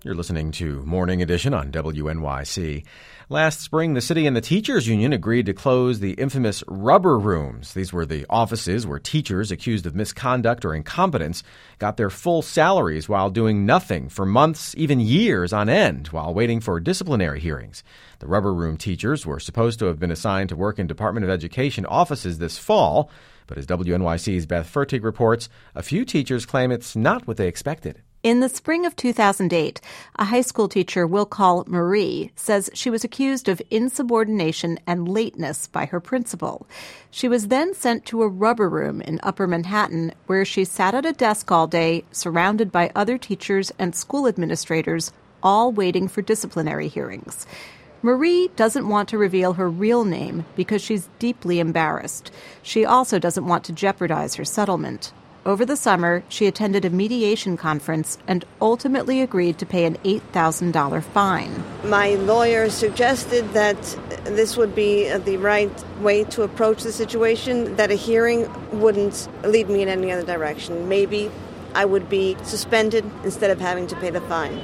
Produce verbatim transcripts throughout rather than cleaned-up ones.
You're listening to Morning Edition on W N Y C. Last spring, the city and the teachers union agreed to close the infamous rubber rooms. These were the offices where teachers accused of misconduct or incompetence got their full salaries while doing nothing for months, even years on end, while waiting for disciplinary hearings. The rubber room teachers were supposed to have been assigned to work in Department of Education offices this fall, but as W N Y C's Beth Fertig reports, a few teachers claim it's not what they expected. In the spring of two thousand eight, a high school teacher we'll call Marie says she was accused of insubordination and lateness by her principal. She was then sent to a rubber room in Upper Manhattan where she sat at a desk all day, surrounded by other teachers and school administrators, all waiting for disciplinary hearings. Marie doesn't want to reveal her real name because she's deeply embarrassed. She also doesn't want to jeopardize her settlement. Over the summer, she attended a mediation conference and ultimately agreed to pay an eight thousand dollars fine. My lawyer suggested that this would be the right way to approach the situation, that a hearing wouldn't lead me in any other direction. Maybe I would be suspended instead of having to pay the fine.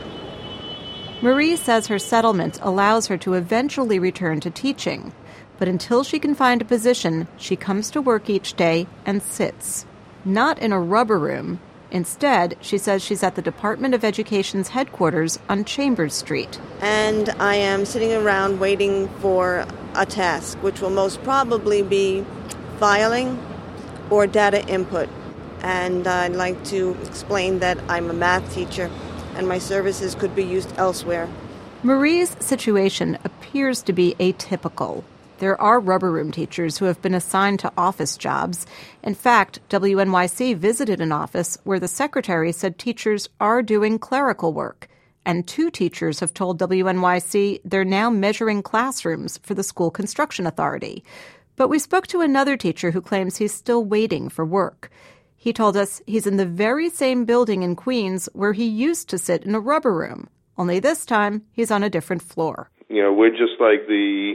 Marie says her settlement allows her to eventually return to teaching. But until she can find a position, she comes to work each day and sits. Not in a rubber room. Instead, she says she's at the Department of Education's headquarters on Chambers Street. And I am sitting around waiting for a task, which will most probably be filing or data input. And I'd like to explain that I'm a math teacher and my services could be used elsewhere. Marie's situation appears to be atypical. There are rubber room teachers who have been assigned to office jobs. In fact, W N Y C visited an office where the secretary said teachers are doing clerical work. And two teachers have told W N Y C they're now measuring classrooms for the School Construction Authority. But we spoke to another teacher who claims he's still waiting for work. He told us he's in the very same building in Queens where he used to sit in a rubber room. Only this time, he's on a different floor. You know, we're just like the...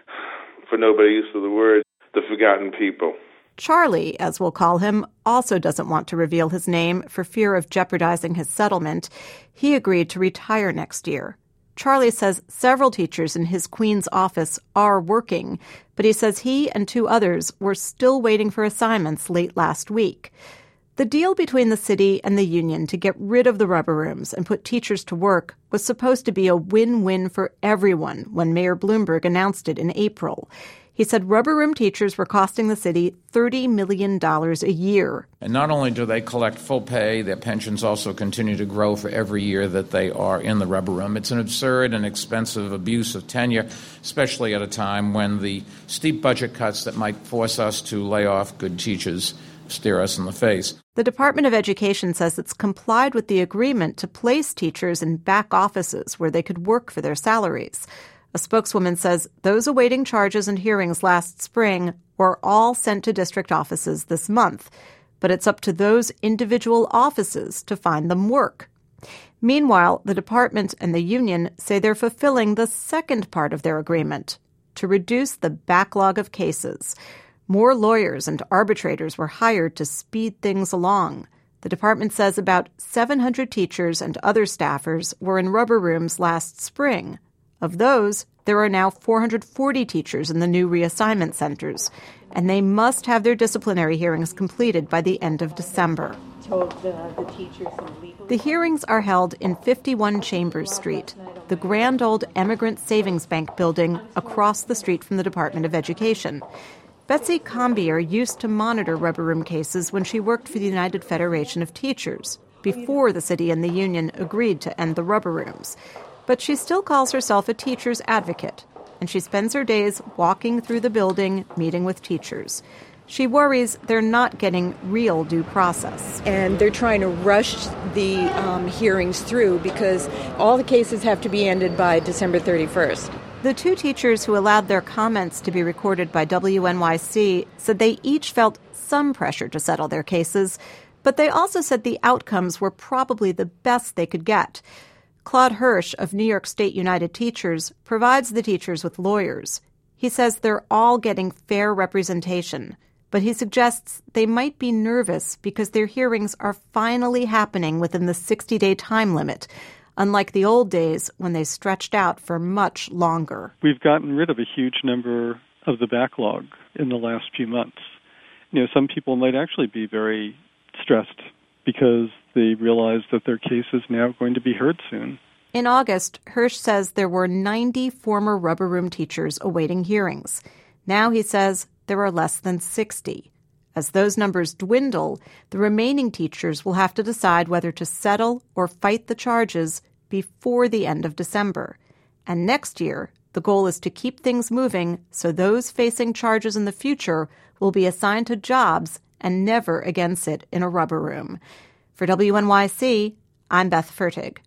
for nobody use of the word, the forgotten people. Charlie, as we'll call him, also doesn't want to reveal his name for fear of jeopardizing his settlement. He agreed to retire next year. Charlie says several teachers in his Queens office are working, but he says he and two others were still waiting for assignments late last week. The deal between the city and the union to get rid of the rubber rooms and put teachers to work was supposed to be a win-win for everyone when Mayor Bloomberg announced it in April. He said rubber room teachers were costing the city thirty million dollars a year. And not only do they collect full pay, their pensions also continue to grow for every year that they are in the rubber room. It's an absurd and expensive abuse of tenure, especially at a time when the steep budget cuts that might force us to lay off good teachers stare us in the face. The Department of Education says it's complied with the agreement to place teachers in back offices where they could work for their salaries. A spokeswoman says those awaiting charges and hearings last spring were all sent to district offices this month, but it's up to those individual offices to find them work. Meanwhile, the department and the union say they're fulfilling the second part of their agreement, to reduce the backlog of cases. More lawyers and arbitrators were hired to speed things along. The department says about seven hundred teachers and other staffers were in rubber rooms last spring. Of those, there are now four hundred forty teachers in the new reassignment centers, and they must have their disciplinary hearings completed by the end of December. The hearings are held in fifty-one Chambers Street, the grand old Emigrant Savings Bank building across the street from the Department of Education. Betsy Combier used to monitor rubber room cases when she worked for the United Federation of Teachers, before the city and the union agreed to end the rubber rooms. But she still calls herself a teacher's advocate, and she spends her days walking through the building, meeting with teachers. She worries they're not getting real due process. And they're trying to rush the um, hearings through because all the cases have to be ended by December thirty-first. The two teachers who allowed their comments to be recorded by W N Y C said they each felt some pressure to settle their cases, but they also said the outcomes were probably the best they could get. Claude Hirsch of New York State United Teachers provides the teachers with lawyers. He says they're all getting fair representation, but he suggests they might be nervous because their hearings are finally happening within the sixty-day time limit. unlike the old days when they stretched out for much longer. We've gotten rid of a huge number of the backlog in the last few months. You know, some people might actually be very stressed because they realize that their case is now going to be heard soon. In August, Hirsch says there were ninety former rubber room teachers awaiting hearings. Now, he says, there are less than sixty. As those numbers dwindle, the remaining teachers will have to decide whether to settle or fight the charges before the end of December. And next year, the goal is to keep things moving so those facing charges in the future will be assigned to jobs and never again sit in a rubber room. For W N Y C, I'm Beth Fertig.